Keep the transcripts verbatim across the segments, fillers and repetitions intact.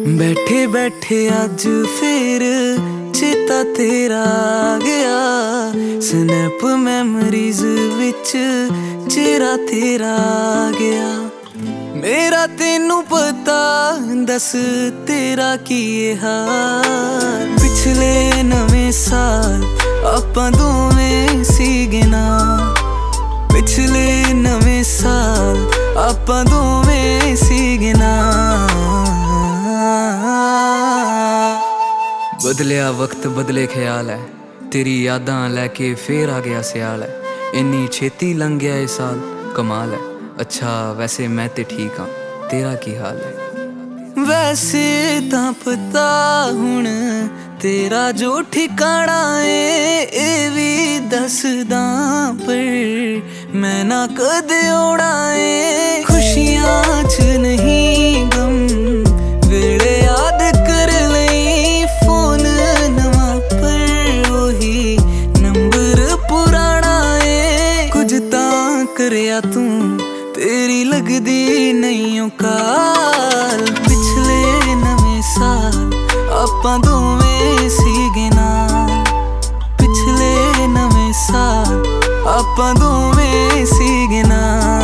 बैठे बैठे अज फिर चेता तेरा आ गया। स्नैप मैमरीज विच चेहरा तेरा आ गया। मेरा तेनू पता दस तेरा की हाल। पिछले नवें साल आपां दोवें सीगे ना। पिछले नवें साल आपां दोवें सीगे ना। बदलिया वक्त बदले ख्याल है, तेरी यादां लैके फिर आ गया स्याल है। इन्नी छेती लंघ गया ये साल, कमाल है। अच्छा वैसे मैं ते ठीक हाँ, तेरा की हाल है? वैसे तां पता हुण तेरा जो ठिकाना है ए भी दसदा, पर मैं ना कदे औना है। खुशियां च नहीं गम वेले याद कर लई फोन नवा, पर वही नंबर पुराना है। कुछ तां करया तू तेरी लगदी नहीं ओ काल। पिछले नवें साल आपां दोवें सीगे ना। पिछले नवें साल आपां दोवें सीगे ना।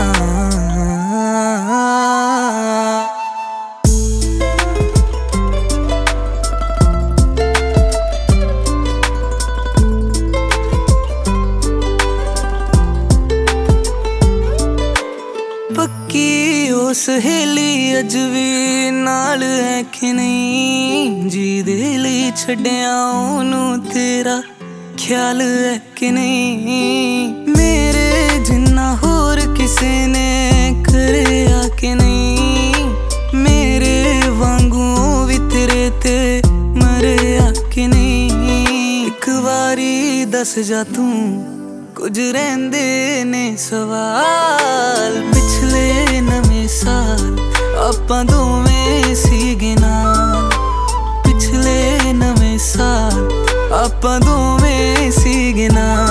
पक्की ओ सहेली अज भी नाल है कि नहीं? जी दे लई छड्डिया ओनू तेरा ख्याल है कि नहीं? मेरे जिन्ना होर किसे ने करया कि नहीं? मेरे वांगू भी तेरे ते मरया कि नहीं? एक बारी दस जा तू कुछ रहिंदे ने सवाल। पिछले नवें साल आपां दोवें सीगे ना। पिछले नवें साल आपां दोवें सीगे ना।